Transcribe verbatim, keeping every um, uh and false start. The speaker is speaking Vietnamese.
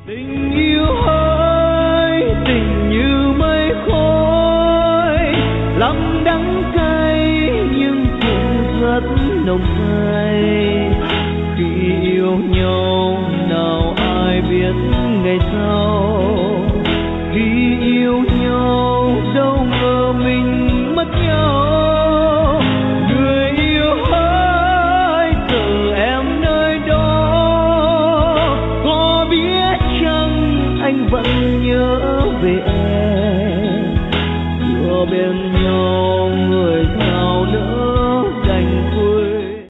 Tình yêu ơi, tình như mây khói, lắm đắng cay nhưng cũng rất nồng say. Khi yêu nhau nào ai biết ngày sau, khi yêu nhau đâu ngờ mình mất nhau. Người yêu ơi, giờ em nơi đó, có biết chăng anh vẫn nhớ về em, chưa bên nhau.